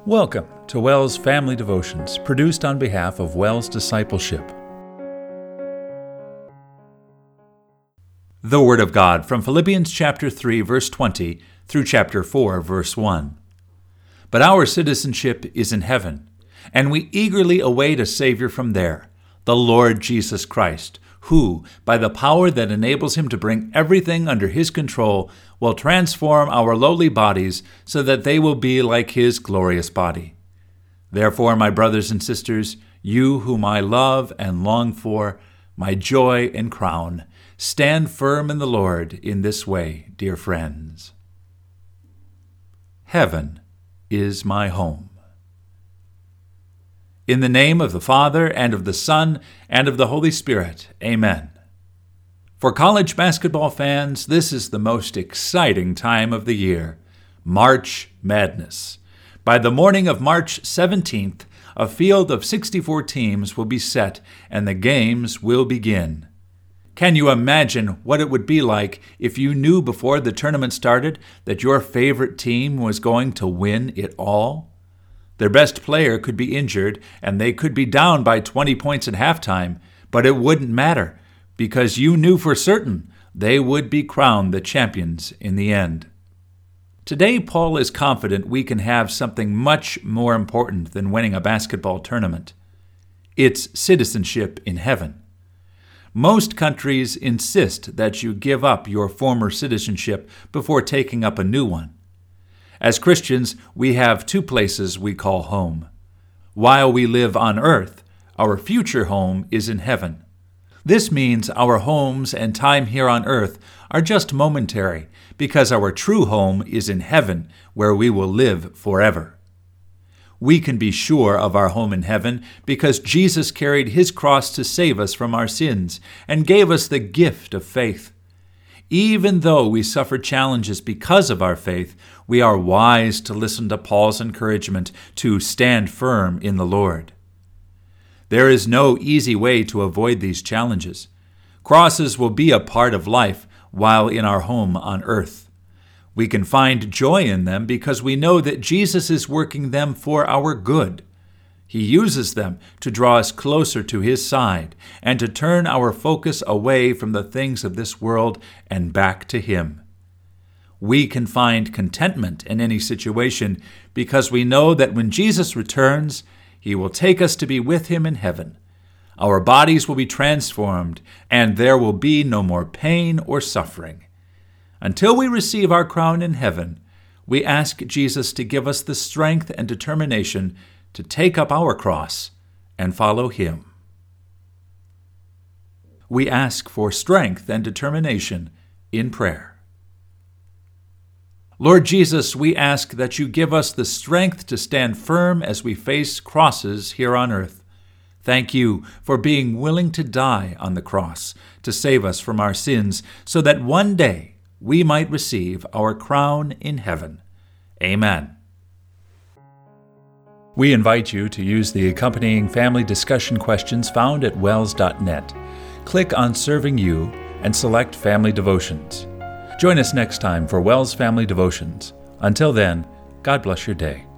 Welcome to WELS Family Devotions, produced on behalf of WELS Discipleship. The Word of God from Philippians chapter 3, verse 20 through chapter 4, verse 1. But our citizenship is in heaven, and we eagerly await a Savior from there, the Lord Jesus Christ, who, by the power that enables him to bring everything under his control, will transform our lowly bodies so that they will be like his glorious body. Therefore, my brothers and sisters, you whom I love and long for, my joy and crown, stand firm in the Lord in this way, dear friends. Heaven is my home. In the name of the Father, and of the Son, and of the Holy Spirit, amen. For college basketball fans, this is the most exciting time of the year, March Madness. By the morning of March 17th, a field of 64 teams will be set, and the games will begin. Can you imagine what it would be like if you knew before the tournament started that your favorite team was going to win it all? Their best player could be injured, and they could be down by 20 points at halftime, but it wouldn't matter, because you knew for certain they would be crowned the champions in the end. Today, Paul is confident we can have something much more important than winning a basketball tournament. It's citizenship in heaven. Most countries insist that you give up your former citizenship before taking up a new one. As Christians, we have two places we call home. While we live on earth, our future home is in heaven. This means our homes and time here on earth are just momentary, because our true home is in heaven, where we will live forever. We can be sure of our home in heaven because Jesus carried his cross to save us from our sins and gave us the gift of faith. Even though we suffer challenges because of our faith, we are wise to listen to Paul's encouragement to stand firm in the Lord. There is no easy way to avoid these challenges. Crosses will be a part of life while in our home on earth. We can find joy in them because we know that Jesus is working them for our good. He uses them to draw us closer to his side and to turn our focus away from the things of this world and back to him. We can find contentment in any situation because we know that when Jesus returns, he will take us to be with him in heaven. Our bodies will be transformed, and there will be no more pain or suffering. Until we receive our crown in heaven, we ask Jesus to give us the strength and determination to take up our cross and follow him. We ask for strength and determination in prayer. Lord Jesus, we ask that you give us the strength to stand firm as we face crosses here on earth. Thank you for being willing to die on the cross to save us from our sins so that one day we might receive our crown in heaven. Amen. We invite you to use the accompanying family discussion questions found at wels.net. Click on Serving You and select Family Devotions. Join us next time for WELS Family Devotions. Until then, God bless your day.